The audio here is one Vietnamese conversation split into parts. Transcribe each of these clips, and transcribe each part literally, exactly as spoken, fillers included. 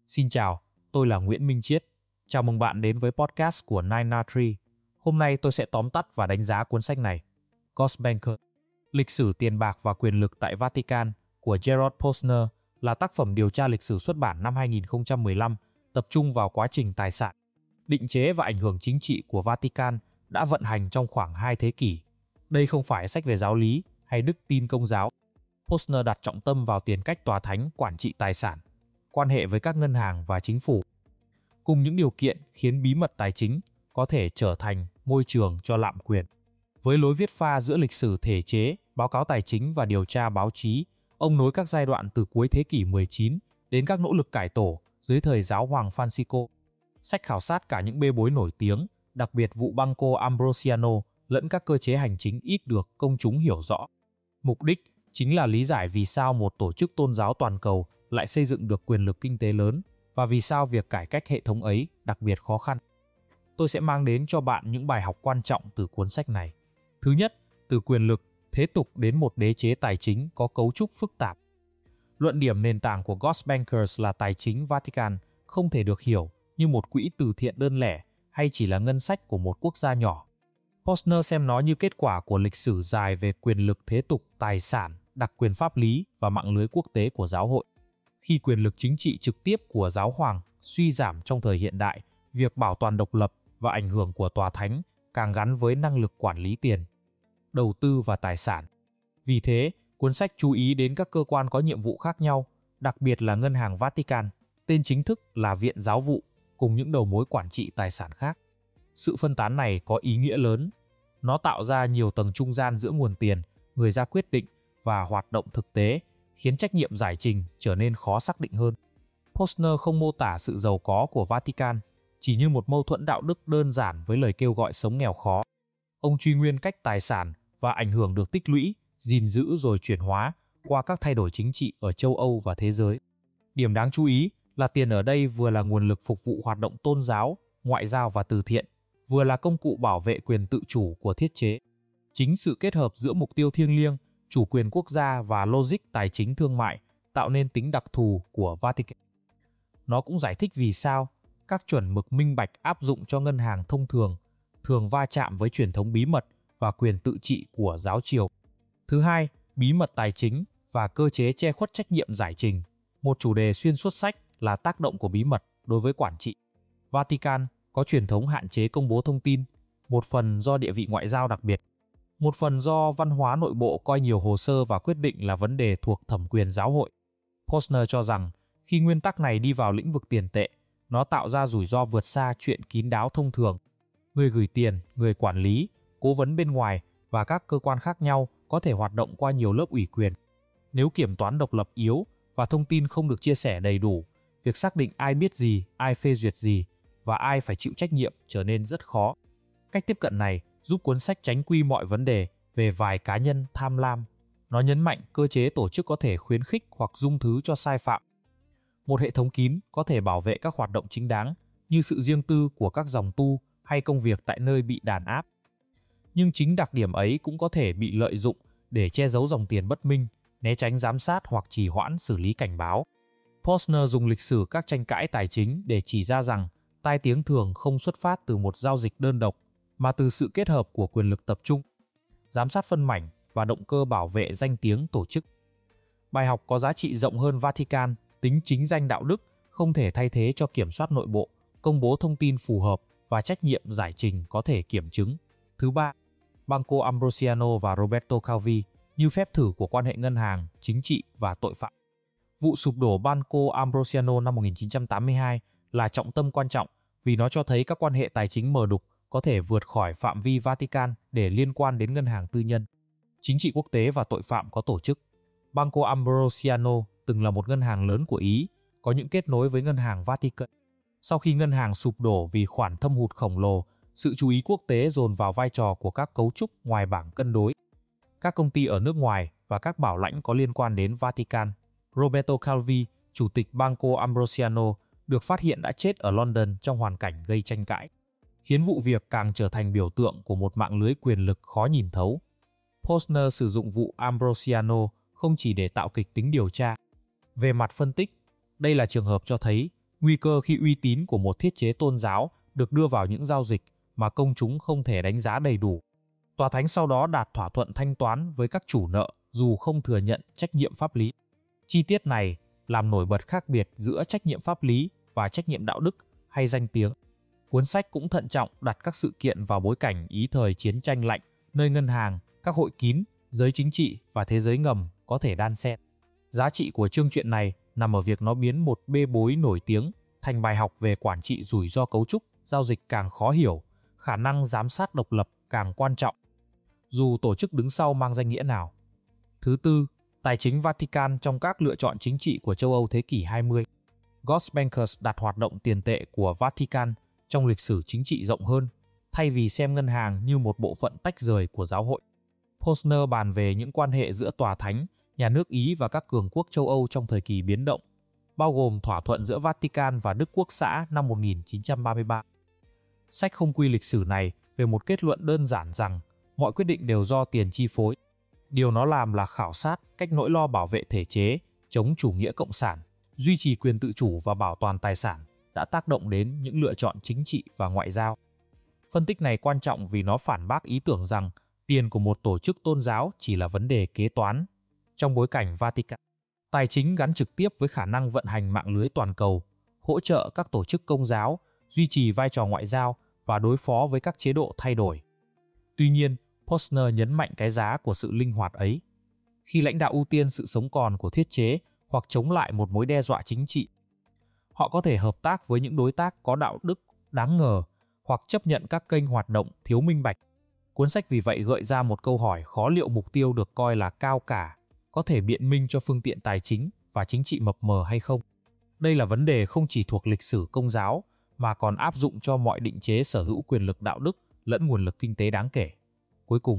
Xin chào, tôi là Nguyễn Minh Chiết. Chào mừng bạn đến với podcast của Nine Na Tree. Hôm nay tôi sẽ tóm tắt và đánh giá cuốn sách này. Ghost Banker, lịch sử tiền bạc và quyền lực tại Vatican của Gerald Posner là tác phẩm điều tra lịch sử xuất bản năm hai nghìn không trăm mười lăm, tập trung vào quá trình tài sản, định chế và ảnh hưởng chính trị của Vatican đã vận hành trong khoảng hai thế kỷ. Đây không phải sách về giáo lý hay đức tin Công giáo. Posner đặt trọng tâm vào tiền cách tòa thánh quản trị tài sản, quan hệ với các ngân hàng và chính phủ, cùng những điều kiện khiến bí mật tài chính có thể trở thành môi trường cho lạm quyền. Với lối viết pha giữa lịch sử thể chế, báo cáo tài chính và điều tra báo chí, ông nối các giai đoạn từ cuối thế kỷ mười chín đến các nỗ lực cải tổ dưới thời giáo hoàng Francisco. Sách khảo sát cả những bê bối nổi tiếng, đặc biệt vụ Banco Ambrosiano lẫn các cơ chế hành chính ít được công chúng hiểu rõ. Mục đích chính là lý giải vì sao một tổ chức tôn giáo toàn cầu lại xây dựng được quyền lực kinh tế lớn và vì sao việc cải cách hệ thống ấy đặc biệt khó khăn. Tôi sẽ mang đến cho bạn những bài học quan trọng từ cuốn sách này. Thứ nhất, từ quyền lực, thế tục đến một đế chế tài chính có cấu trúc phức tạp. Luận điểm nền tảng của Ghost Bankers là tài chính Vatican không thể được hiểu như một quỹ từ thiện đơn lẻ hay chỉ là ngân sách của một quốc gia nhỏ. Posner xem nó như kết quả của lịch sử dài về quyền lực thế tục, tài sản, đặc quyền pháp lý và mạng lưới quốc tế của giáo hội. Khi quyền lực chính trị trực tiếp của giáo hoàng suy giảm trong thời hiện đại, việc bảo toàn độc lập và ảnh hưởng của tòa thánh càng gắn với năng lực quản lý tiền, đầu tư và tài sản. Vì thế, cuốn sách chú ý đến các cơ quan có nhiệm vụ khác nhau, đặc biệt là Ngân hàng Vatican, tên chính thức là Viện Giáo vụ, cùng những đầu mối quản trị tài sản khác. Sự phân tán này có ý nghĩa lớn. Nó tạo ra nhiều tầng trung gian giữa nguồn tiền, người ra quyết định và hoạt động thực tế, khiến trách nhiệm giải trình trở nên khó xác định hơn. Posner không mô tả sự giàu có của Vatican chỉ như một mâu thuẫn đạo đức đơn giản với lời kêu gọi sống nghèo khó. Ông truy nguyên cách tài sản và ảnh hưởng được tích lũy, gìn giữ rồi chuyển hóa qua các thay đổi chính trị ở châu Âu và thế giới. Điểm đáng chú ý là tiền ở đây vừa là nguồn lực phục vụ hoạt động tôn giáo, ngoại giao và từ thiện, vừa là công cụ bảo vệ quyền tự chủ của thiết chế. Chính sự kết hợp giữa mục tiêu thiêng liêng, chủ quyền quốc gia và logic tài chính thương mại tạo nên tính đặc thù của Vatican. Nó cũng giải thích vì sao các chuẩn mực minh bạch áp dụng cho ngân hàng thông thường thường va chạm với truyền thống bí mật và quyền tự trị của giáo triều. Thứ hai, bí mật tài chính và cơ chế che khuất trách nhiệm giải trình. Một chủ đề xuyên suốt sách là tác động của bí mật đối với quản trị. Vatican có truyền thống hạn chế công bố thông tin, một phần do địa vị ngoại giao đặc biệt, một phần do văn hóa nội bộ coi nhiều hồ sơ và quyết định là vấn đề thuộc thẩm quyền giáo hội. Posner cho rằng, khi nguyên tắc này đi vào lĩnh vực tiền tệ, nó tạo ra rủi ro vượt xa chuyện kín đáo thông thường. Người gửi tiền, người quản lý, cố vấn bên ngoài và các cơ quan khác nhau có thể hoạt động qua nhiều lớp ủy quyền. Nếu kiểm toán độc lập yếu và thông tin không được chia sẻ đầy đủ, việc xác định ai biết gì, ai phê duyệt gì và ai phải chịu trách nhiệm trở nên rất khó. Cách tiếp cận này giúp cuốn sách tránh quy mọi vấn đề về vài cá nhân tham lam. Nó nhấn mạnh cơ chế tổ chức có thể khuyến khích hoặc dung thứ cho sai phạm. Một hệ thống kín có thể bảo vệ các hoạt động chính đáng như sự riêng tư của các dòng tu hay công việc tại nơi bị đàn áp. Nhưng chính đặc điểm ấy cũng có thể bị lợi dụng để che giấu dòng tiền bất minh, né tránh giám sát hoặc trì hoãn xử lý cảnh báo. Posner dùng lịch sử các tranh cãi tài chính để chỉ ra rằng tai tiếng thường không xuất phát từ một giao dịch đơn độc, mà từ sự kết hợp của quyền lực tập trung, giám sát phân mảnh và động cơ bảo vệ danh tiếng tổ chức. Bài học có giá trị rộng hơn Vatican, tính chính danh đạo đức không thể thay thế cho kiểm soát nội bộ, công bố thông tin phù hợp và trách nhiệm giải trình có thể kiểm chứng. Thứ ba, Banco Ambrosiano và Roberto Calvi như phép thử của quan hệ ngân hàng, chính trị và tội phạm. Vụ sụp đổ Banco Ambrosiano năm một nghìn chín trăm tám mươi hai là trọng tâm quan trọng vì nó cho thấy các quan hệ tài chính mờ đục có thể vượt khỏi phạm vi Vatican để liên quan đến ngân hàng tư nhân, chính trị quốc tế và tội phạm có tổ chức. Banco Ambrosiano từng là một ngân hàng lớn của Ý, có những kết nối với ngân hàng Vatican. Sau khi ngân hàng sụp đổ vì khoản thâm hụt khổng lồ, sự chú ý quốc tế dồn vào vai trò của các cấu trúc ngoài bảng cân đối, các công ty ở nước ngoài và các bảo lãnh có liên quan đến Vatican. Roberto Calvi, chủ tịch Banco Ambrosiano, được phát hiện đã chết ở London trong hoàn cảnh gây tranh cãi, khiến vụ việc càng trở thành biểu tượng của một mạng lưới quyền lực khó nhìn thấu. Posner sử dụng vụ Ambrosiano không chỉ để tạo kịch tính điều tra. Về mặt phân tích, đây là trường hợp cho thấy Nguy cơ khi uy tín của một thiết chế tôn giáo được đưa vào những giao dịch mà công chúng không thể đánh giá đầy đủ. Tòa thánh sau đó đạt thỏa thuận thanh toán với các chủ nợ dù không thừa nhận trách nhiệm pháp lý. Chi tiết này làm nổi bật khác biệt giữa trách nhiệm pháp lý và trách nhiệm đạo đức hay danh tiếng. Cuốn sách cũng thận trọng đặt các sự kiện vào bối cảnh ý thời chiến tranh lạnh, nơi ngân hàng, các hội kín, giới chính trị và thế giới ngầm có thể đan xen. Giá trị của chương truyện này nằm ở việc nó biến một bê bối nổi tiếng thành bài học về quản trị rủi ro cấu trúc, giao dịch càng khó hiểu, khả năng giám sát độc lập càng quan trọng, dù tổ chức đứng sau mang danh nghĩa nào. Thứ tư, tài chính Vatican trong các lựa chọn chính trị của châu Âu thế kỷ hai mươi. Gosbankers đặt hoạt động tiền tệ của Vatican trong lịch sử chính trị rộng hơn, thay vì xem ngân hàng như một bộ phận tách rời của giáo hội. Posner bàn về những quan hệ giữa tòa thánh, nhà nước Ý và các cường quốc châu Âu trong thời kỳ biến động, bao gồm thỏa thuận giữa Vatican và Đức Quốc xã năm một nghìn chín trăm ba mươi ba. Sách không quy lịch sử này về một kết luận đơn giản rằng mọi quyết định đều do tiền chi phối. Điều nó làm là khảo sát cách nỗi lo bảo vệ thể chế, chống chủ nghĩa cộng sản, duy trì quyền tự chủ và bảo toàn tài sản đã tác động đến những lựa chọn chính trị và ngoại giao. Phân tích này quan trọng vì nó phản bác ý tưởng rằng tiền của một tổ chức tôn giáo chỉ là vấn đề kế toán. Trong bối cảnh Vatican, tài chính gắn trực tiếp với khả năng vận hành mạng lưới toàn cầu, hỗ trợ các tổ chức công giáo, duy trì vai trò ngoại giao và đối phó với các chế độ thay đổi. Tuy nhiên, Posner nhấn mạnh cái giá của sự linh hoạt ấy. Khi lãnh đạo ưu tiên sự sống còn của thiết chế hoặc chống lại một mối đe dọa chính trị, họ có thể hợp tác với những đối tác có đạo đức đáng ngờ hoặc chấp nhận các kênh hoạt động thiếu minh bạch. Cuốn sách vì vậy gợi ra một câu hỏi khó liệu mục tiêu được coi là cao cả có thể biện minh cho phương tiện tài chính và chính trị mập mờ hay không. Đây là vấn đề không chỉ thuộc lịch sử công giáo mà còn áp dụng cho mọi định chế sở hữu quyền lực đạo đức lẫn nguồn lực kinh tế đáng kể. Cuối cùng,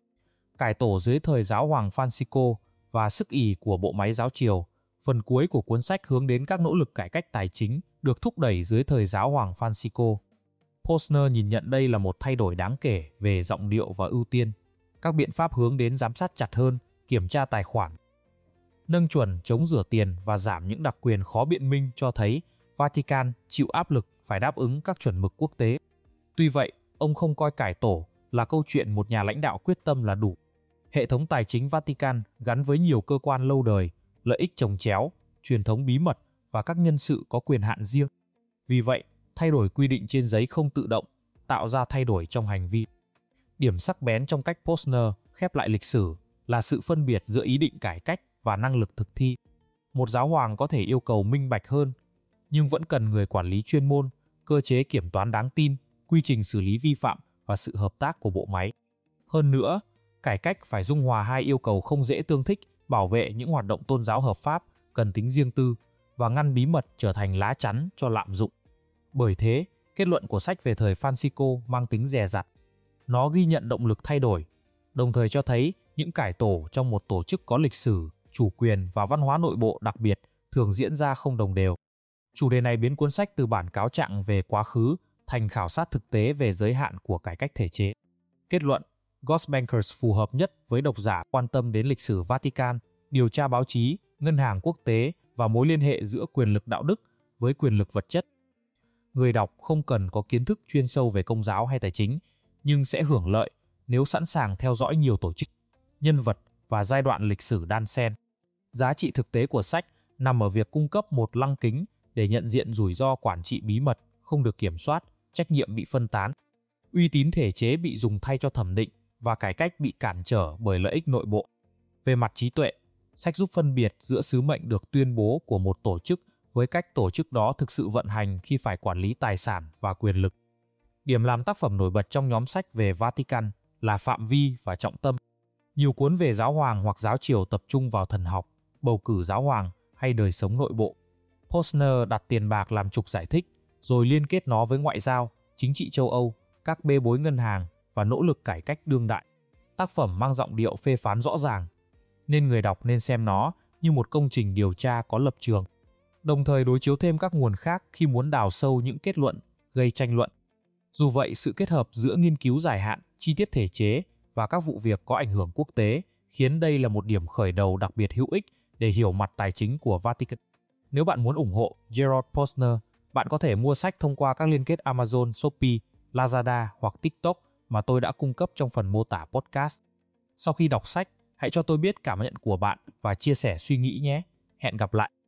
cải tổ dưới thời giáo hoàng Francisco và sức ì của bộ máy giáo triều, phần cuối của cuốn sách hướng đến các nỗ lực cải cách tài chính được thúc đẩy dưới thời giáo hoàng Francisco. Posner nhìn nhận đây là một thay đổi đáng kể về giọng điệu và ưu tiên. Các biện pháp hướng đến giám sát chặt hơn, kiểm tra tài khoản, nâng chuẩn chống rửa tiền và giảm những đặc quyền khó biện minh cho thấy Vatican chịu áp lực phải đáp ứng các chuẩn mực quốc tế. Tuy vậy, ông không coi cải tổ là câu chuyện một nhà lãnh đạo quyết tâm là đủ. Hệ thống tài chính Vatican gắn với nhiều cơ quan lâu đời, lợi ích chồng chéo, truyền thống bí mật và các nhân sự có quyền hạn riêng. Vì vậy, thay đổi quy định trên giấy không tự động, tạo ra thay đổi trong hành vi. Điểm sắc bén trong cách Posner khép lại lịch sử là sự phân biệt giữa ý định cải cách và năng lực thực thi. Một giáo hoàng có thể yêu cầu minh bạch hơn, nhưng vẫn cần người quản lý chuyên môn, cơ chế kiểm toán đáng tin, quy trình xử lý vi phạm và sự hợp tác của bộ máy. Hơn nữa, cải cách phải dung hòa hai yêu cầu không dễ tương thích, bảo vệ những hoạt động tôn giáo hợp pháp, cần tính riêng tư, và ngăn bí mật trở thành lá chắn cho lạm dụng. Bởi thế, kết luận của sách về thời Francisco mang tính dè dặt. Nó ghi nhận động lực thay đổi, đồng thời cho thấy những cải tổ trong một tổ chức có lịch sử, chủ quyền và văn hóa nội bộ đặc biệt thường diễn ra không đồng đều. Chủ đề này biến cuốn sách từ bản cáo trạng về quá khứ thành khảo sát thực tế về giới hạn của cải cách thể chế. Kết luận, Gosbankers phù hợp nhất với độc giả quan tâm đến lịch sử Vatican, điều tra báo chí, ngân hàng quốc tế và mối liên hệ giữa quyền lực đạo đức với quyền lực vật chất. Người đọc không cần có kiến thức chuyên sâu về công giáo hay tài chính, nhưng sẽ hưởng lợi nếu sẵn sàng theo dõi nhiều tổ chức, nhân vật và giai đoạn lịch sử đan xen. Giá trị thực tế của sách nằm ở việc cung cấp một lăng kính để nhận diện rủi ro quản trị bí mật không được kiểm soát, trách nhiệm bị phân tán, uy tín thể chế bị dùng thay cho thẩm định và cải cách bị cản trở bởi lợi ích nội bộ. Về mặt trí tuệ, sách giúp phân biệt giữa sứ mệnh được tuyên bố của một tổ chức với cách tổ chức đó thực sự vận hành khi phải quản lý tài sản và quyền lực. Điểm làm tác phẩm nổi bật trong nhóm sách về Vatican là phạm vi và trọng tâm. Nhiều cuốn về giáo hoàng hoặc giáo triều tập trung vào thần học, bầu cử giáo hoàng hay đời sống nội bộ. Posner đặt tiền bạc làm trục giải thích, rồi liên kết nó với ngoại giao, chính trị châu Âu, các bê bối ngân hàng và nỗ lực cải cách đương đại. Tác phẩm mang giọng điệu phê phán rõ ràng, nên người đọc nên xem nó như một công trình điều tra có lập trường, đồng thời đối chiếu thêm các nguồn khác khi muốn đào sâu những kết luận, gây tranh luận. Dù vậy, sự kết hợp giữa nghiên cứu dài hạn, chi tiết thể chế và các vụ việc có ảnh hưởng quốc tế khiến đây là một điểm khởi đầu đặc biệt hữu ích để hiểu mặt tài chính của Vatican. Nếu bạn muốn ủng hộ Gerald Posner, bạn có thể mua sách thông qua các liên kết Amazon, Shopee, Lazada hoặc TikTok mà tôi đã cung cấp trong phần mô tả podcast. Sau khi đọc sách, hãy cho tôi biết cảm nhận của bạn và chia sẻ suy nghĩ nhé. Hẹn gặp lại.